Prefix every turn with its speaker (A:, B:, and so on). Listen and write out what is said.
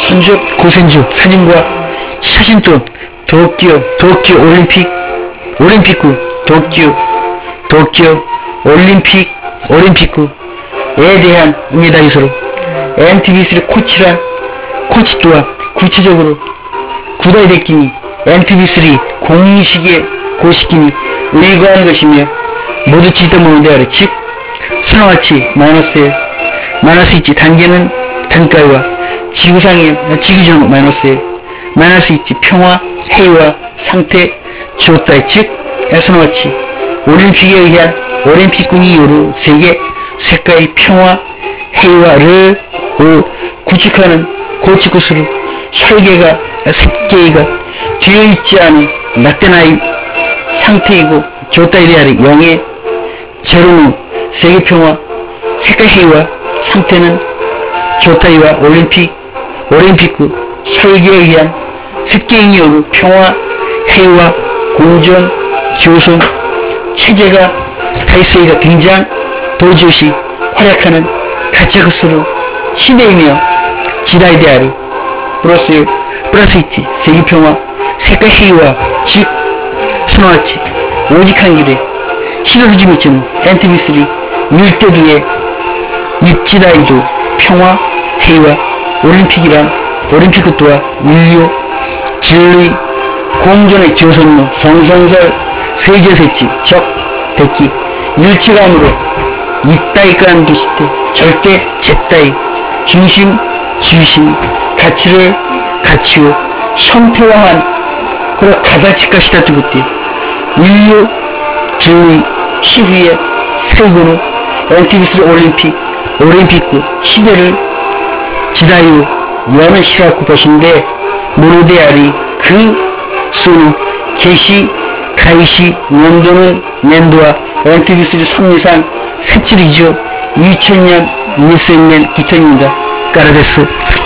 A: 선수 고센주 사진과 사진도 도쿄 올림픽구 도쿄 올림픽구에 대한 응해다이소로 NTBC의 코치 또한 구체적으로 구다이 데끼니 NTBC 공식의 고시키니 의거한 것이며 모두 지도모는 대하리 즉 수나와치 마이너스 있지 단계는 단가와 지구상 마이너스 있지 평화 해이와 상태 좋다이 즉 수나와치 올림픽에 의한 올림픽군이 요루 세계 색깔의 평화 해이와를 구축하는 고치구스루 설계가設計が되어있지 않은 낙대나이 상태이고 좋다이 대하리 영의 저름은 세계 평화 색깔 해이와 상태는 좋다이와 올림픽구 설계에 의한設計による 평화 해이와 공존 조성 체제가 타이스이가 등장 도지시 활약하는 가짜구스루 시대이며 지다이 대하리 플러스 있지 세계 평화 색깔 해이와 즉 수나와치 오직 한 길에 시도를 좀 있지는 NTBC 밀대두에 입지다이도 평화 해이와 올림픽구 또한 인류 진리 공존의 조선로 성선설 세계세치 적 대기 일체감으로 이따이까는 기시대 절대 제따이 중심 가치를 가치요 형태화한 그런 가다치까시다 두고띠 인류 진리 시후의 세계로 NTBC 올림픽구 시대를 지다유 여는 시라고 보신데 모노데아리 그 수는 가이시 연도는 년도와 NTBC 선리상 세칠이죠 2000년 2000년 2000년입니다. 까라데스